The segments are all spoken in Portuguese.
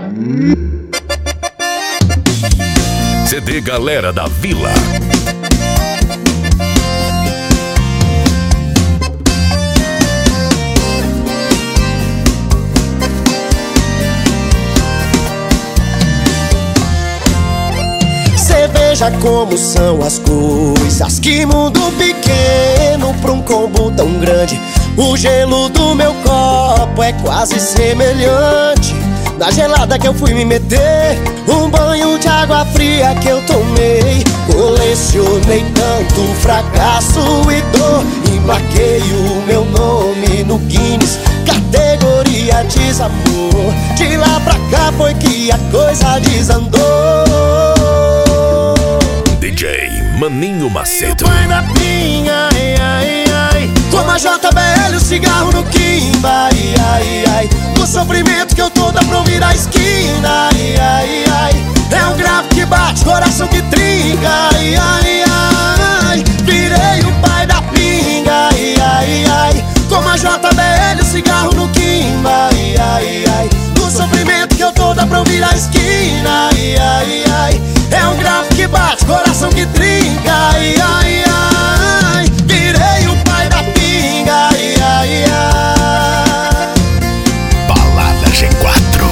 CD Galera da Vila. Cê veja como são as coisas, que mundo pequeno pra um combo tão grande. O gelo do meu copo é quase semelhante na gelada que eu fui me meter, um banho de água fria que eu tomei. Colecionei tanto fracasso e dor, emplaquei o meu nome no Guinness, categoria desamor. De lá pra cá foi que a coisa desandou. DJ Maninho Macedo. Pai da pinha, ai, ai, ai. Como a JBL, o cigarro no quimba, ai, ai, ai. Do sofrimento que eu tô dá pra ouvir a esquina, ai, ai, ai. É um grave que bate, coração que trinca, ai, ai, ai. Virei o pai da pinga, ai, ai, ai. Como a JBL, o cigarro no quimba, ai, ai, ai. Do sofrimento que eu tô dá pra ouvir a esquina, ai, ai, ai. É um grave que bate, coração que trinca, ai, ai, ai. Virei o pai da pinga, ai, ai, ai. Balada G4.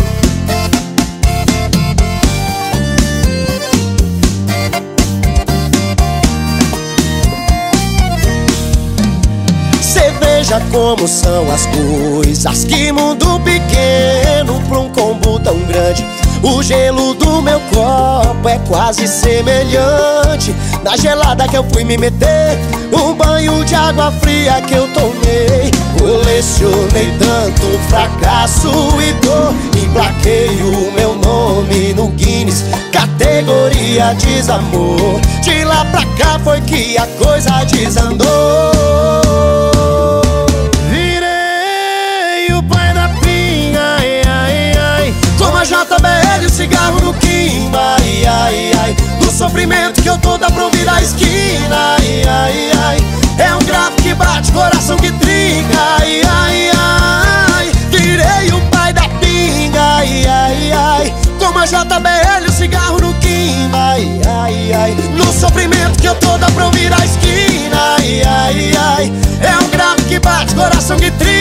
Cê veja como são as coisas, que mundo pequeno pra um combo tão grande. O gelo do meu copo é quase semelhante na gelada que eu fui me meter, um banho de água fria que eu tomei. Colecionei tanto fracasso e dor, emplaquei o meu nome no Guinness, categoria desamor. De lá pra cá foi que a coisa desandou. Virei o pai da pinha, ai, ai, ai. Como a JBL, o cigarro no quimba, ai, ai, ai. Do sofrimento que eu tô dá pra ouvir a esquina, ai, ai, ai. É um grave que bate, coração que trinca, ai, ai, ai. Virei o pai da pinga, ai, ai, ai. Como a JBL, o cigarro no quimba, ai, ai, ai. No sofrimento que eu tô dá pra ouvir a esquina, ai, ai, ai. É um grave que bate, coração que trinca.